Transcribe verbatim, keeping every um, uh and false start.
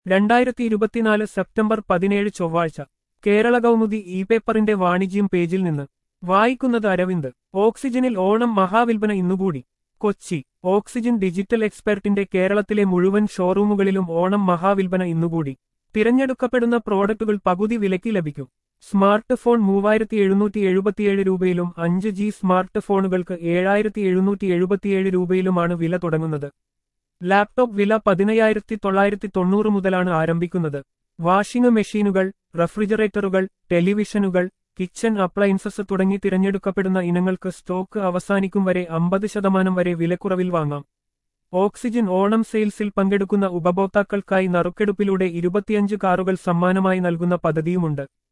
രണ്ടായിരത്തി ഇരുപത്തിനാല് സെപ്റ്റംബർ പതിനേഴ് ചൊവ്വാഴ്ച കേരള കൗമുദി ഇ പേപ്പറിന്റെ വാണിജ്യം പേജിൽ നിന്ന് വായിക്കുന്നത് അരവിന്ദ്. ഓക്സിജനിൽ ഓണം മഹാവിൽപ്പന ഇന്നുകൂടി. കൊച്ചി. ഓക്സിജൻ ഡിജിറ്റൽ എക്സ്പെർട്ടിന്റെ കേരളത്തിലെ മുഴുവൻ ഷോറൂമുകളിലും ഓണം മഹാവിൽപ്പന ഇന്നുകൂടി. തിരഞ്ഞെടുക്കപ്പെടുന്ന പ്രോഡക്റ്റുകൾ പകുതി വിലയ്ക്ക് ലഭിക്കും. സ്മാർട്ട് ഫോൺ മൂവായിരത്തി എഴുന്നൂറ്റി എഴുപത്തിയേഴ് രൂപയിലും അഞ്ച് ജി സ്മാർട്ട് ഫോണുകൾക്ക് ഏഴായിരത്തി എഴുന്നൂറ്റി എഴുപത്തിയേഴ് രൂപയിലുമാണ് വില തുടങ്ങുന്നത്. ലാപ്ടോപ്പ് വില പതിനയ്യായിരത്തി തൊള്ളായിരത്തി തൊണ്ണൂറ് മുതലാണ് ആരംഭിക്കുന്നത്. വാഷിംഗ് മെഷീനുകൾ, റെഫ്രിജറേറ്ററുകൾ, ടെലിവിഷനുകൾ, കിച്ചൺ അപ്ലയൻസസ് തുടങ്ങി തിരഞ്ഞെടുക്കപ്പെടുന്ന ഇനങ്ങൾക്ക് സ്റ്റോക്ക് അവസാനിക്കും വരെ അമ്പത് ശതമാനം വരെ വിലക്കുറവിൽ വാങ്ങാം. ഓക്സിജൻ ഓണം സെയിൽസിൽ പങ്കെടുക്കുന്ന ഉപഭോക്താക്കൾക്കായി നറുക്കെടുപ്പിലൂടെ ഇരുപത്തിയഞ്ച് കാറുകൾ സമ്മാനമായി നൽകുന്ന പദ്ധതിയുമുണ്ട്.